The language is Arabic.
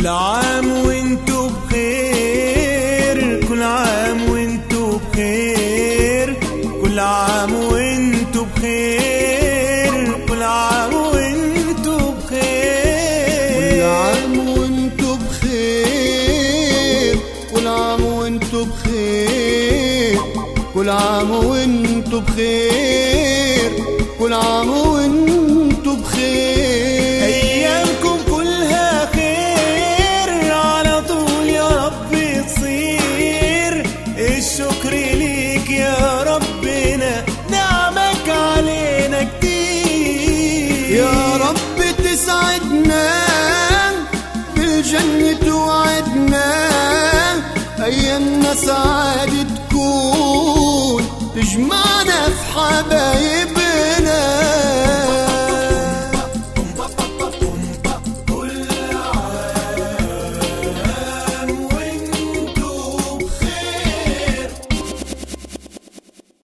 كل عام وانتوا بخير، كل عام وانتوا بخير، كل عام وانتوا بخير، كل عام وانتوا بخير، كل عام وانتوا بخير، كل عام وانتوا بخير، كل عام وانتوا بخير، كل عام وانتوا بخير. ايامكم كلها خير على طول يا رب تصير. الشكر ليك يا ربنا، نعمك علينا كتير. يا رب تسعدنا بالجنة توعدنا، أيامنا سعادة